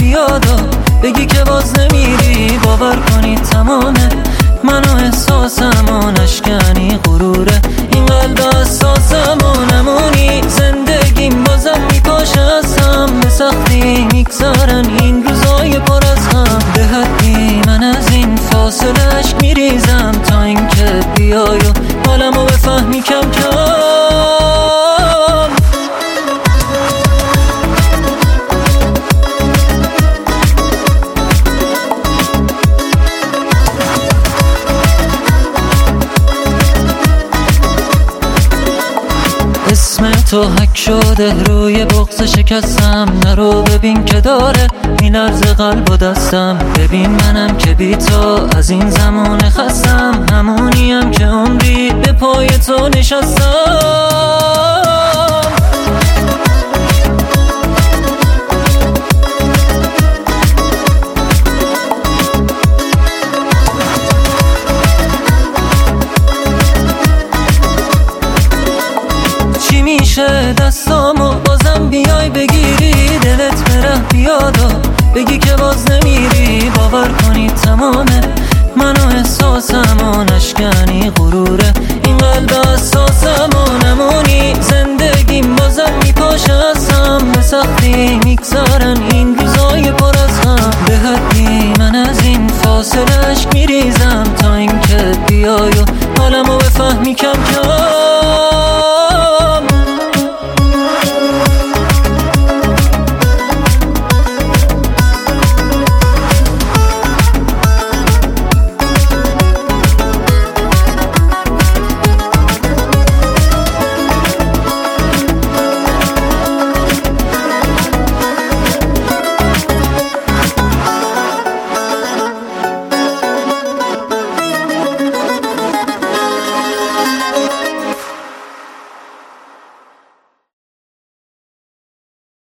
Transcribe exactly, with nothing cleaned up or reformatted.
بیاد و بگی که باز نمیری. باور کنید تمامه من و احساسم و نشکنی غروره این قلب اساسم و نمونی. زندگیم بازم میپاشه از هم، به سختی میگذارن این روزای پر از هم. به حدی من از این فاصله عشق میریزم تا اینکه بیای و حالمو بفهمی کم کم. اسم تو حک شده روی بغض شکستم. نرو ببین که داره میلرزه قلب و دستم. ببین منم که بی تو از این زمان خستم. همونیم که عمری به پای تو نشستم. چی میشه دستامو بازم بیای بگیری. دلت بره بیاد و بگی که باز نمیری. باور کنید تمامه من و احساسم و نشکنی غروره این قلب اساسم و نمونی. زندگیم بازم میپاشه از هم، به سختی میگذارن این روزای پر از هم. به حدی من از این فاصله عشق میریزم تا اینکه بیای و حالمو بفهمی کم کم.